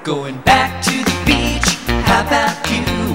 Going back to the beach, how about you?